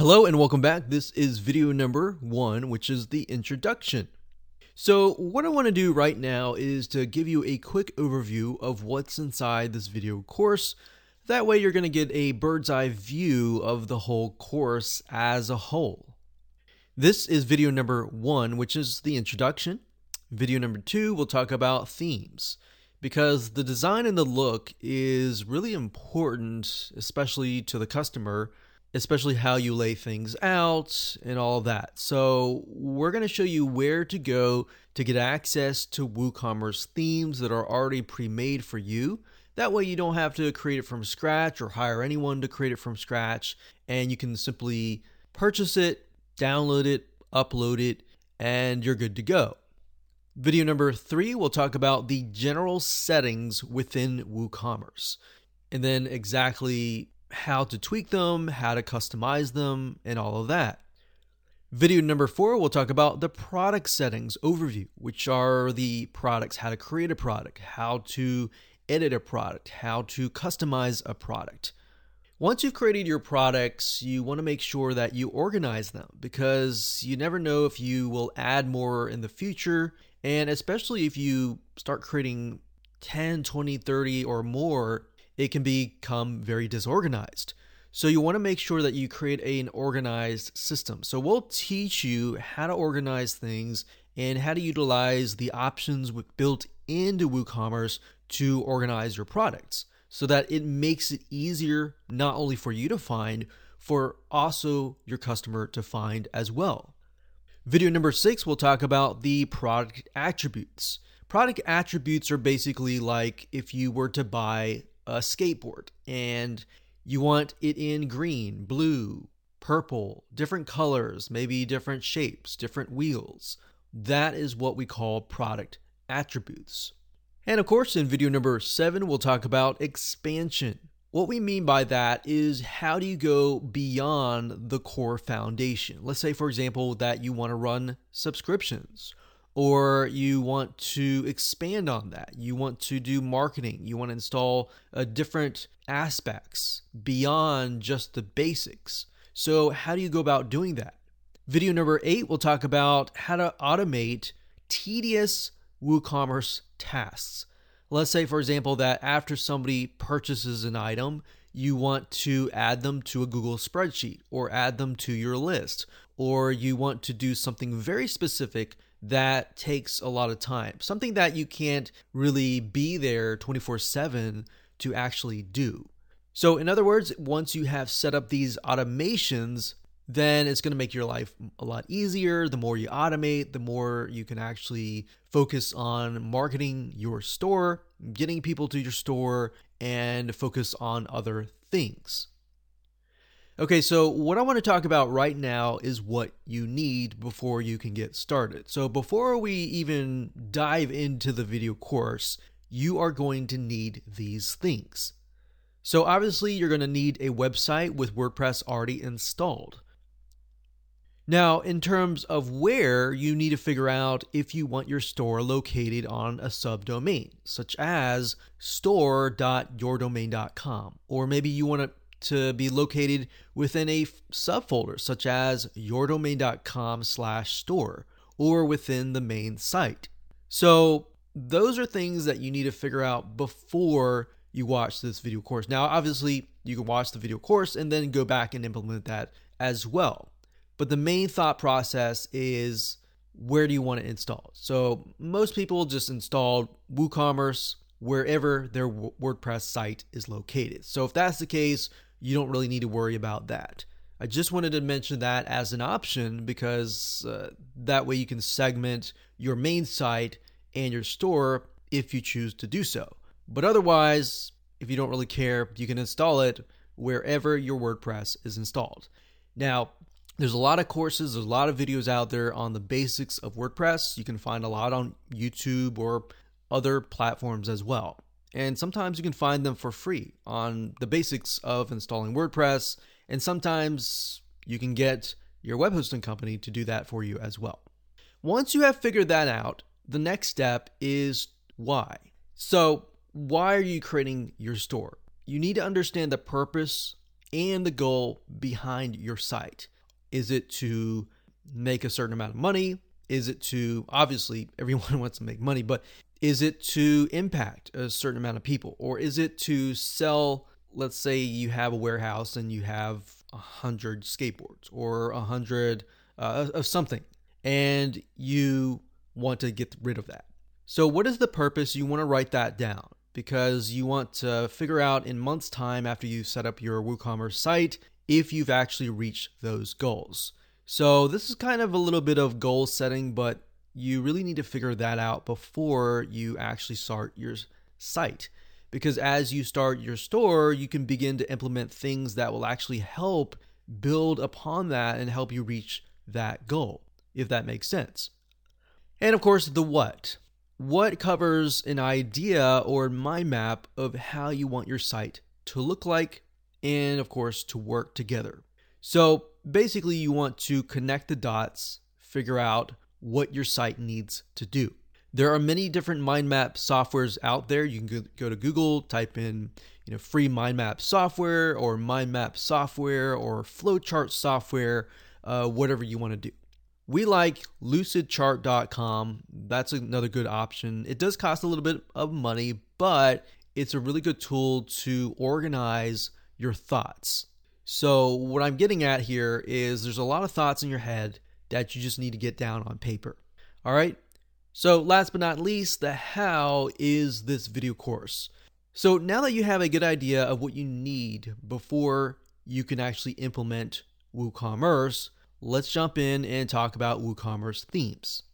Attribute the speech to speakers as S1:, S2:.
S1: Hello and welcome back. This is video number 1, which is the introduction. So what I want to do right now is to give you a quick overview of what's inside this video course. That way you're going to get a bird's eye view of the whole course as a whole. This is video number 1, which is the introduction. Video number 2, we'll talk about themes, because the design and the look is really important, especially to the customer, especially how you lay things out and all of that. So we're going to show you where to go to get access to WooCommerce themes that are already pre-made for you. That way you don't have to create it from scratch or hire anyone to create it from scratch, and you can simply purchase it, download it, upload it, and you're good to go. Video number 3, we'll talk about the general settings within WooCommerce, and then exactly how to tweak them, how to customize them, and all of that. Video number 4, we'll talk about the product settings overview, which are the products, how to create a product, how to edit a product, how to customize a product. Once you've created your products, you want to make sure that you organize them, because you never know if you will add more in the future, and especially if you start creating 10, 20, 30 or more, it can become very disorganized. So you want to make sure that you create an organized system. So we'll teach you how to organize things and how to utilize the options built into WooCommerce to organize your products, so that it makes it easier not only for you to find, for also your customer to find as well. Video number 6, we'll talk about the product attributes. Product attributes are basically like if you were to buy a skateboard and you want it in green, blue, purple, different colors, maybe different shapes, different wheels. That is what we call product attributes. And of course, in video number 7, we'll talk about expansion. What we mean by that is, how do you go beyond the core foundation? Let's say, for example, that you want to run subscriptions, or you want to expand on that. You want to do marketing. You want to install different aspects beyond just the basics. So how do you go about doing that? Video number 8, we'll talk about how to automate tedious WooCommerce tasks. Let's say, for example, that after somebody purchases an item, you want to add them to a Google spreadsheet or add them to your list, or you want to do something very specific that takes a lot of time, something that you can't really be there 24/7 to actually do. So in other words, once you have set up these automations, then it's going to make your life a lot easier. The more you automate, the more you can actually focus on marketing your store, getting people to your store, and focus on other things. Okay, so what I want to talk about right now is what you need before you can get started. So before we even dive into the video course, you are going to need these things. So obviously you're going to need a website with WordPress already installed. Now, in terms of where, you need to figure out if you want your store located on a subdomain, such as store.yourdomain.com, or maybe you want to be located within a subfolder, such as yourdomain.com/store, or within the main site. So those are things that you need to figure out before you watch this video course. Now, obviously, you can watch the video course and then go back and implement that as well. But the main thought process is, where do you want to install? So most people just install WooCommerce wherever their WordPress site is located. So if that's the case, you don't really need to worry about that. I just wanted to mention that as an option, because that way you can segment your main site and your store if you choose to do so. But otherwise, if you don't really care, you can install it wherever your WordPress is installed. Now, there's a lot of courses, there's a lot of videos out there on the basics of WordPress. You can find a lot on YouTube or other platforms as well. And sometimes you can find them for free on the basics of installing WordPress. And sometimes you can get your web hosting company to do that for you as well. Once you have figured that out, the next step is why. So why are you creating your store? You need to understand the purpose and the goal behind your site. Is it to make a certain amount of money? Is it to, obviously, everyone wants to make money, but is it to impact a certain amount of people? Or is it to sell, let's say you have a warehouse and you have 100 skateboards or 100 of something, and you want to get rid of that. So what is the purpose? You want to write that down because you want to figure out in months' time after you set up your WooCommerce site if you've actually reached those goals. So this is kind of a little bit of goal setting, but you really need to figure that out before you actually start your site. Because as you start your store, you can begin to implement things that will actually help build upon that and help you reach that goal, if that makes sense. And of course, the what. What covers an idea or mind map of how you want your site to look like and, of course, to work together. So basically, you want to connect the dots, figure out what your site needs to do. There are many different mind map softwares out there. You can go to Google, type in free mind map software or mind map software or flowchart software, whatever you want to do. We like lucidchart.com. That's another good option. It does cost a little bit of money, but it's a really good tool to organize your thoughts. So what I'm getting at here is there's a lot of thoughts in your head that you just need to get down on paper. All right. So last but not least, the how is this video course. So now that you have a good idea of what you need before you can actually implement WooCommerce, let's jump in and talk about WooCommerce themes.